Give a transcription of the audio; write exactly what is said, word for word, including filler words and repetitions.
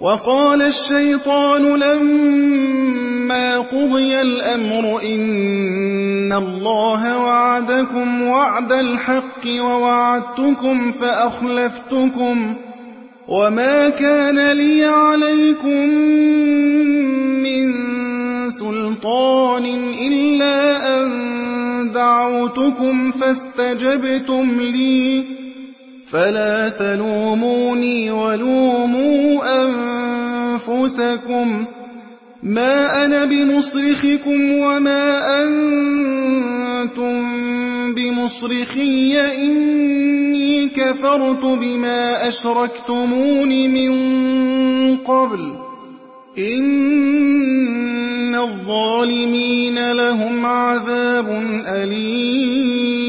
وقال الشيطان لما قضي الأمر إن الله وعدكم وعد الحق ووعدتكم فأخلفتكم وما كان لي عليكم من سلطان إلا أن دعوتكم فاستجبتم لي فلا تلوموني ولوموا أنفسكم ما أنا بمصرخكم وما أنتم بمصرخي إني كفرت بما أشركتمون من قبل إن الظالمين لهم عذاب أليم